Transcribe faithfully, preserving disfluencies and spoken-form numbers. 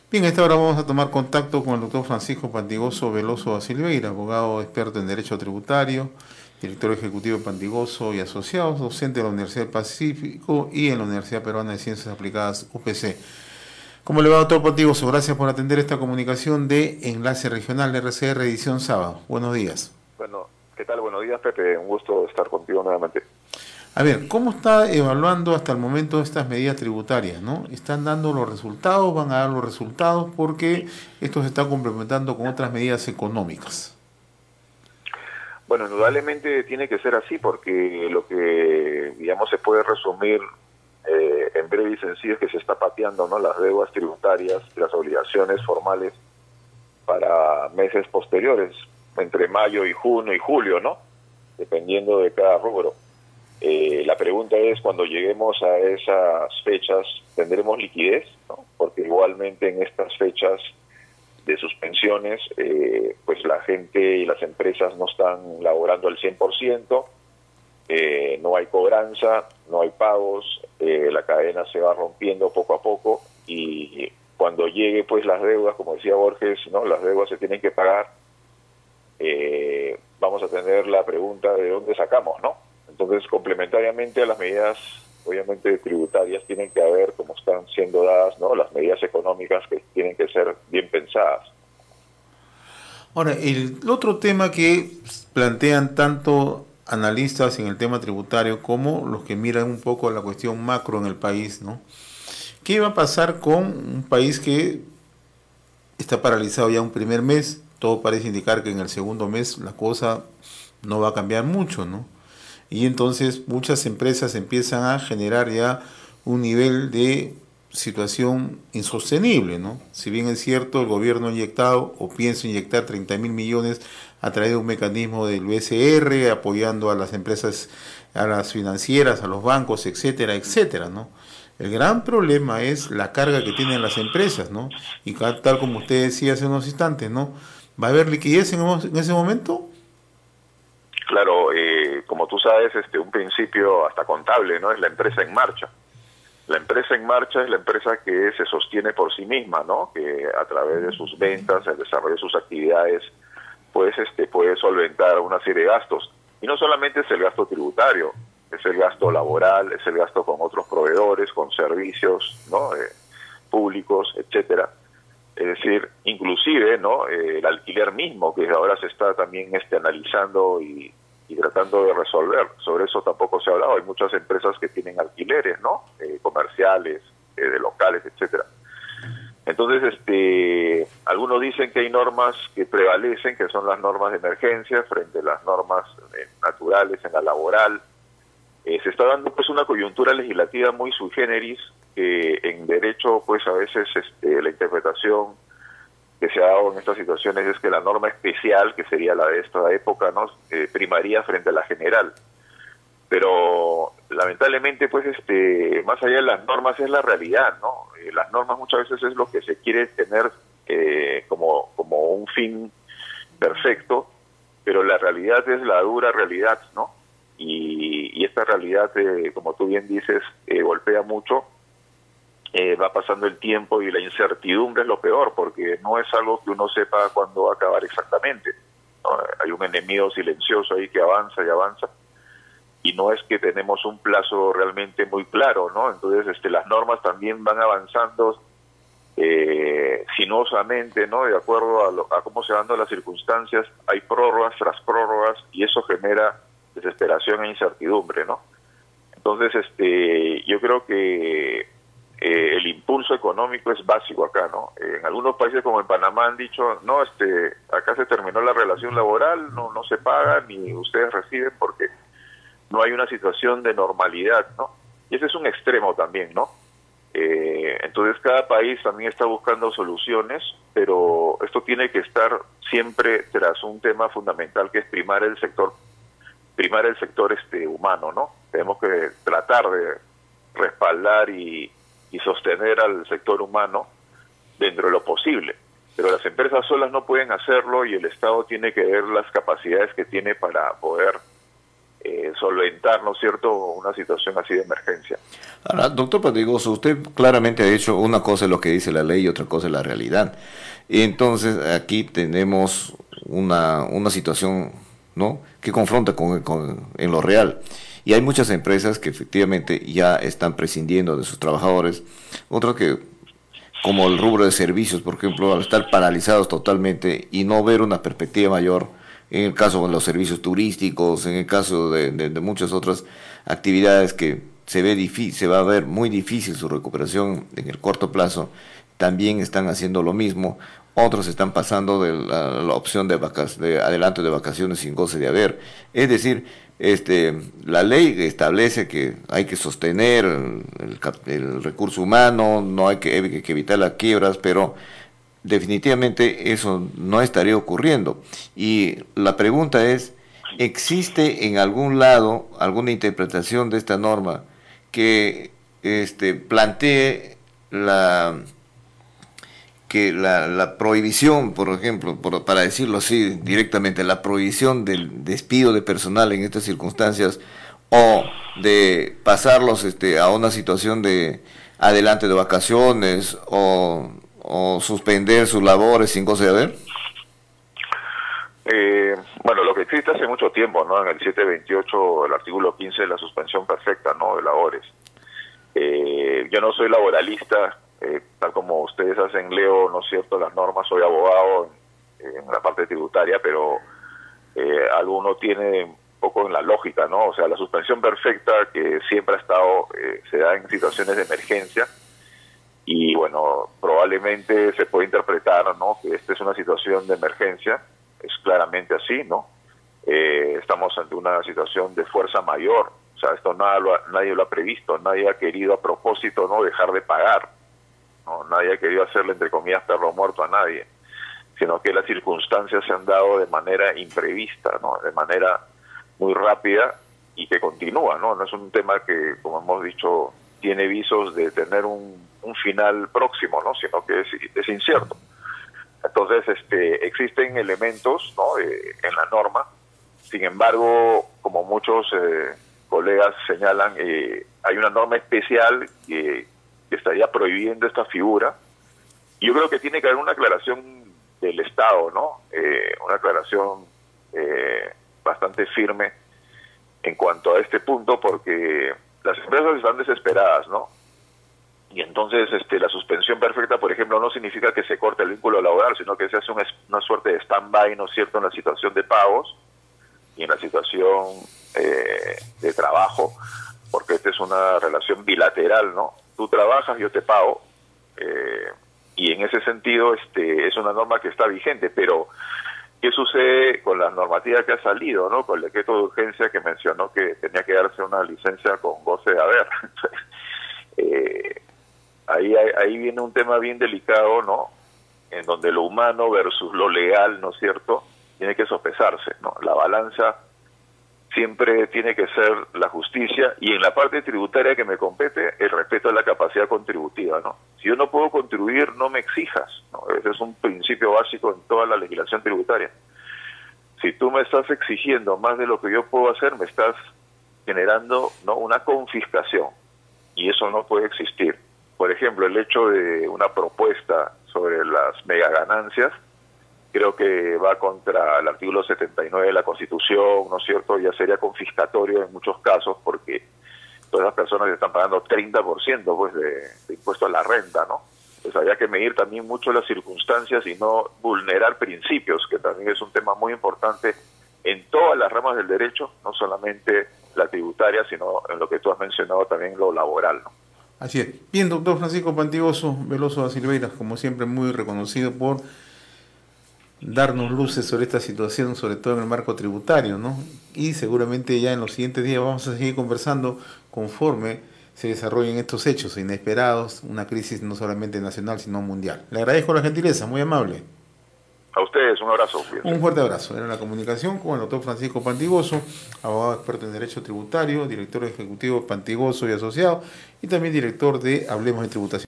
Bien, a esta hora vamos a tomar contacto con el doctor Francisco Pantigoso Veloso da Silveira, abogado experto en Derecho Tributario, director ejecutivo de Pantigoso y Asociados, docente de la Universidad del Pacífico y en la Universidad Peruana de Ciencias Aplicadas, U P C. ¿Cómo le va, doctor Pantigoso? Gracias por atender esta comunicación de Enlace Regional R C R edición sábado. Buenos días. Bueno, ¿qué tal? Buenos días, Pepe. Un gusto estar contigo nuevamente. A ver, ¿cómo está evaluando hasta el momento estas medidas tributarias, ¿no? ¿Están dando los resultados? ¿Van a dar los resultados? Porque esto se está complementando con otras medidas económicas. Bueno, indudablemente tiene que ser así porque lo que, digamos, se puede resumir eh, en breve y sencillo es que se está pateando, ¿no?, las deudas tributarias y las obligaciones formales para meses posteriores, entre mayo y junio y julio, ¿no?, dependiendo de cada rubro. Eh, la pregunta es, cuando lleguemos a esas fechas, ¿tendremos liquidez?, ¿no? Porque igualmente en estas fechas de suspensiones, eh, pues la gente y las empresas no están laborando al cien por ciento, eh, no hay cobranza, no hay pagos, eh, la cadena se va rompiendo poco a poco y cuando llegue pues las deudas, como decía Borges, ¿no?, las deudas se tienen que pagar, eh, vamos a tener la pregunta de dónde sacamos, ¿no? Entonces, complementariamente a las medidas, obviamente, tributarias, tienen que haber, como están siendo dadas, ¿no?, las medidas económicas que tienen que ser bien pensadas. Ahora, el otro tema que plantean tanto analistas en el tema tributario como los que miran un poco la cuestión macro en el país, ¿no? ¿Qué va a pasar con un país que está paralizado ya un primer mes? Todo parece indicar que en el segundo mes la cosa no va a cambiar mucho, ¿no? Y entonces muchas empresas empiezan a generar ya un nivel de situación insostenible, ¿no? Si bien es cierto, el gobierno ha inyectado o piensa inyectar treinta mil millones a través de un mecanismo del B C R, apoyando a las empresas, a las financieras, a los bancos, etcétera, etcétera, ¿no? El gran problema es la carga que tienen las empresas, ¿no? Y tal como usted decía hace unos instantes, ¿no? ¿Va a haber liquidez en, en ese momento? Claro, eh, como tú sabes, este, un principio hasta contable, ¿no?, es la empresa en marcha. La empresa en marcha es la empresa que se sostiene por sí misma, ¿no?, que a través de sus ventas, el desarrollo de sus actividades, pues este, puede solventar una serie de gastos. Y no solamente es el gasto tributario, es el gasto laboral, es el gasto con otros proveedores, con servicios, ¿no?, eh, públicos, etcétera. Es decir, inclusive, ¿no?, eh, el alquiler mismo, que ahora se está también este, analizando y, y tratando de resolver. Sobre eso tampoco se ha hablado. Hay muchas empresas que tienen alquileres, ¿no?, eh, comerciales, eh, de locales, etcétera. Entonces, este, algunos dicen que hay normas que prevalecen, que son las normas de emergencia frente a las normas eh, naturales en la laboral. Eh, se está dando pues una coyuntura legislativa muy sui generis, que en derecho pues a veces este, la interpretación que se ha dado en estas situaciones es que la norma especial, que sería la de esta época, ¿no?, eh, primaría frente a la general. Pero lamentablemente pues este, más allá de las normas es la realidad, ¿no? Eh, las normas muchas veces es lo que se quiere tener eh, como, como un fin perfecto, pero la realidad es la dura realidad, ¿no? Y, y esta realidad, eh, como tú bien dices, eh, golpea mucho, eh, va pasando el tiempo y la incertidumbre es lo peor, porque no es algo que uno sepa cuándo va a acabar exactamente, ¿no? Hay un enemigo silencioso ahí que avanza y avanza, y no es que tenemos un plazo realmente muy claro, ¿no? Entonces este, las normas también van avanzando eh, sinuosamente, ¿no?, de acuerdo a, lo, a cómo se van dando las circunstancias. Hay prórrogas tras prórrogas y eso genera desesperación e incertidumbre, ¿no? Entonces, este, yo creo que eh, el impulso económico es básico acá, ¿no? Eh, en algunos países como en Panamá han dicho, no, este, acá se terminó la relación laboral, no, no se paga ni ustedes reciben porque no hay una situación de normalidad, ¿no? Y ese es un extremo también, ¿no? Eh, entonces cada país también está buscando soluciones, pero esto tiene que estar siempre tras un tema fundamental que es primar el sector primar el sector este humano, ¿no? Tenemos que tratar de respaldar y, y sostener al sector humano dentro de lo posible, pero las empresas solas no pueden hacerlo y el Estado tiene que ver las capacidades que tiene para poder eh, solventar, ¿no es cierto?, una situación así de emergencia. Ahora, doctor Pantigoso, usted claramente ha dicho una cosa es lo que dice la ley y otra cosa es la realidad. Y entonces aquí tenemos una, una situación, ¿no?, que confronta con, con, en lo real. Y hay muchas empresas que efectivamente ya están prescindiendo de sus trabajadores, otras que, como el rubro de servicios, por ejemplo, al estar paralizados totalmente y no ver una perspectiva mayor, en el caso de los servicios turísticos, en el caso de, de, de muchas otras actividades que se ve difícil, se va a ver muy difícil su recuperación en el corto plazo, también están haciendo lo mismo. Otros están pasando de la, la opción de, vacac de adelanto de vacaciones sin goce de haber. Es decir, este, la ley establece que hay que sostener el, el, el recurso humano, no hay que, hay que evitar las quiebras, pero definitivamente eso no estaría ocurriendo. Y la pregunta es, ¿existe en algún lado alguna interpretación de esta norma que este, plantee la que la, la prohibición, por ejemplo, por, para decirlo así directamente, la prohibición del despido de personal en estas circunstancias o de pasarlos este, a una situación de adelante de vacaciones o, o suspender sus labores sin goce de haber? Eh, bueno, lo que existe hace mucho tiempo, ¿no? En el setecientos veintiocho, el artículo quince, la suspensión perfecta, ¿no?, de labores. Eh, yo no soy laboralista, eh, tal como ustedes hacen, leo, ¿no es cierto?, las normas, soy abogado en, en la parte tributaria, pero eh, alguno tiene un poco en la lógica, ¿no? O sea, la suspensión perfecta que siempre ha estado, eh, se da en situaciones de emergencia, y bueno, probablemente se puede interpretar, ¿no?, que esta es una situación de emergencia, es claramente así, ¿no? Eh, estamos ante una situación de fuerza mayor, o sea, esto nada lo ha, nadie lo ha previsto, nadie ha querido a propósito, ¿no?, dejar de pagar, ¿no? Nadie ha querido hacerle, entre comillas, perro muerto a nadie, sino que las circunstancias se han dado de manera imprevista, ¿no?, de manera muy rápida y que continúa, ¿no? No es un tema que, como hemos dicho, tiene visos de tener un, un final próximo, ¿no?, sino que es, es incierto. Entonces, este, existen elementos, ¿no?, eh, en la norma. Sin embargo, como muchos eh, colegas señalan, eh, hay una norma especial que, que estaría prohibiendo esta figura. Y yo creo que tiene que haber una aclaración del Estado, ¿no? Eh, una aclaración eh, bastante firme en cuanto a este punto, porque las empresas están desesperadas, ¿no? Y entonces este, la suspensión perfecta, por ejemplo, no significa que se corte el vínculo laboral, sino que se hace una, una suerte de stand-by, ¿no es cierto?, en la situación de pagos y en la situación eh, de trabajo, porque esta es una relación bilateral, ¿no? Tú trabajas, yo te pago, eh, y en ese sentido este, es una norma que está vigente, pero ¿qué sucede con la normativa que ha salido, ¿no?, con el decreto de urgencia que mencionó que tenía que darse una licencia con goce de haber? eh, Ahí, ahí viene un tema bien delicado, ¿no?, en donde lo humano versus lo legal, ¿no es cierto?, tiene que sopesarse, ¿no? La balanza siempre tiene que ser la justicia, y en la parte tributaria que me compete, el respeto a la capacidad contributiva, ¿no? Si yo no puedo contribuir, no me exijas, ¿no? Ese es un principio básico en toda la legislación tributaria. Si tú me estás exigiendo más de lo que yo puedo hacer, me estás generando, ¿no?, una confiscación, y eso no puede existir. Por ejemplo, el hecho de una propuesta sobre las megaganancias, creo que va contra el artículo setenta y nueve de la Constitución, ¿no es cierto? Ya sería confiscatorio en muchos casos, porque todas las personas están pagando treinta por ciento pues, de, de impuesto a la renta, ¿no? Pues habría que medir también mucho las circunstancias y no vulnerar principios, que también es un tema muy importante en todas las ramas del derecho, no solamente la tributaria, sino en lo que tú has mencionado también, lo laboral, ¿no? Así es. Bien, doctor Francisco Pantigoso Veloso da Silveira, como siempre muy reconocido por darnos luces sobre esta situación, sobre todo en el marco tributario, ¿no? Y seguramente ya en los siguientes días vamos a seguir conversando conforme se desarrollen estos hechos inesperados, una crisis no solamente nacional, sino mundial. Le agradezco la gentileza, muy amable. A ustedes, un abrazo. Un fuerte abrazo. Era la comunicación con el doctor Francisco Pantigoso, abogado experto en Derecho Tributario, director ejecutivo Pantigoso y Asociado, y también director de Hablemos de Tributación.